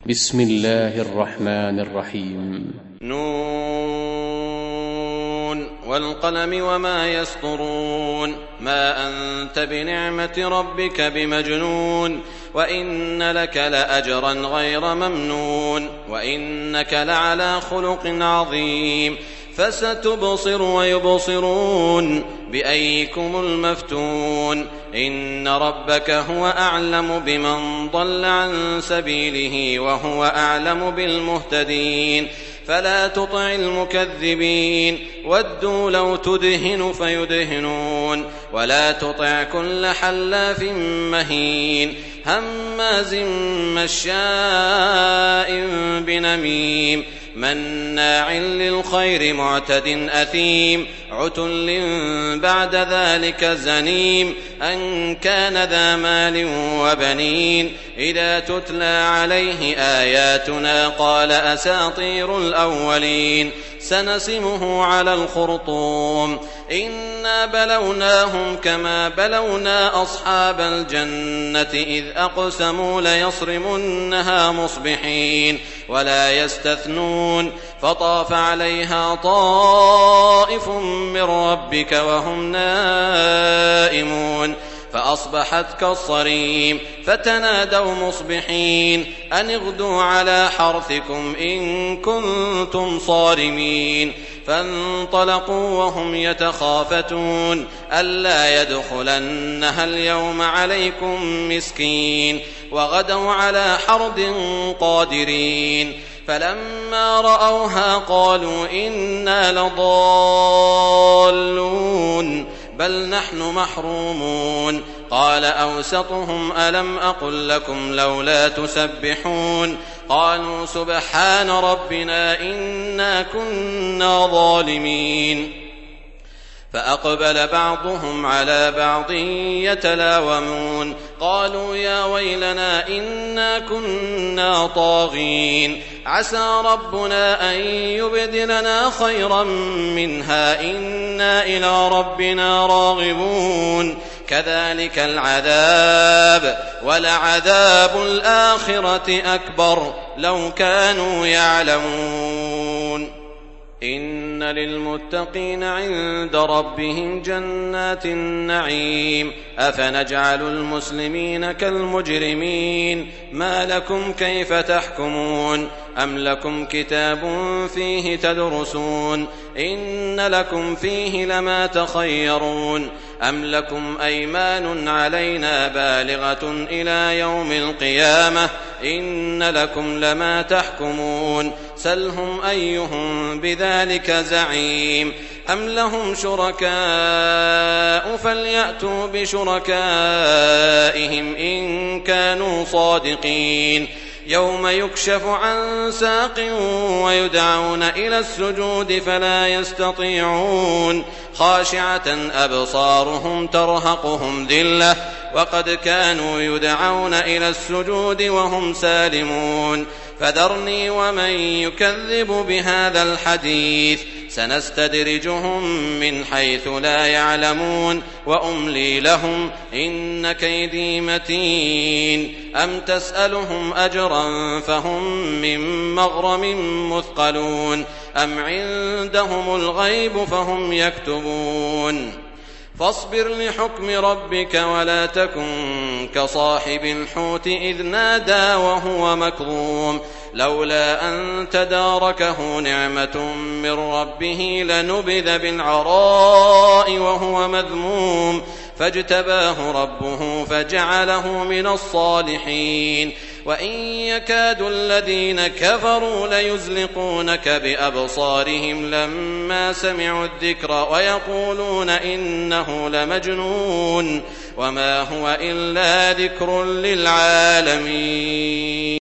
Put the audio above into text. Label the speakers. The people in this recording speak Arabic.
Speaker 1: بسم الله الرحمن الرحيم.
Speaker 2: نون والقلم وما يسطرون ما أنت بنعمة ربك بمجنون وإن لك لأجرا غير ممنون وإنك لعلى خلق عظيم فستبصر ويبصرون بأيكم المفتون إن ربك هو أعلم بمن ضل عن سبيله وهو أعلم بالمهتدين فلا تطع المكذبين ودوا لو تدهن فيدهنون ولا تطع كل حلاف مهين هماز مشاء بنميم مناع للخير معتد أثيم عتل بعد ذلك زنيم أن كان ذا مال وبنين إذا تتلى عليه آياتنا قال أساطير الأولين سنسمه على الخرطوم إنا بلوناهم كما بلونا أصحاب الجنة إذ أقسموا ليصرمنها مصبحين ولا يستثنون فطاف عليها طائف من ربك وهم نائمون فأصبحت كالصريم فتنادوا مصبحين أن اغدوا على حرثكم إن كنتم صارمين فانطلقوا وهم يتخافتون ألا يدخلنها اليوم عليكم مسكين وغدوا على حرد قادرين فلما رأوها قالوا إنا لضالون بل نحن محرومون قال أوسطهم ألم أقل لكم لولا تسبحون قالوا سبحان ربنا إنا كنا ظالمين فأقبل بعضهم على بعض يتلاومون قالوا يا ويلنا إنا كنا طاغين عسى ربنا أن يبدلنا خيرا منها إنا إلى ربنا راغبون كذلك العذاب ولعذاب الآخرة أكبر لو كانوا يعلمون إن للمتقين عند ربهم جنات النعيم أفنجعل المسلمين كالمجرمين ما لكم كيف تحكمون أم لكم كتاب فيه تدرسون إن لكم فيه لما تخيرون أم لكم أيمان علينا بالغة إلى يوم القيامة إن لكم لما تحكمون سلهم أيهم بذلك زعيم أم لهم شركاء فليأتوا بشركائهم إن كانوا صادقين يوم يكشف عن ساق ويدعون إلى السجود فلا يستطيعون خاشعة أبصارهم ترهقهم ذلة وقد كانوا يدعون إلى السجود وهم سالمون فذرني ومن يكذب بهذا الحديث سنستدرجهم من حيث لا يعلمون وأملي لهم إن كيدي متين أم تسألهم أجرا فهم من مغرم مثقلون أم عندهم الغيب فهم يكتبون فاصبر لحكم ربك ولا تكن كصاحب الحوت إذ نادى وهو مكظوم لولا أن تداركه نعمة من ربه لنبذ بالعراء وهو مذموم فاجتباه ربه فجعله من الصالحين وإن يكاد الذين كفروا ليزلقونك بأبصارهم لما سمعوا الذكر ويقولون إنه لمجنون وما هو إلا ذكر للعالمين.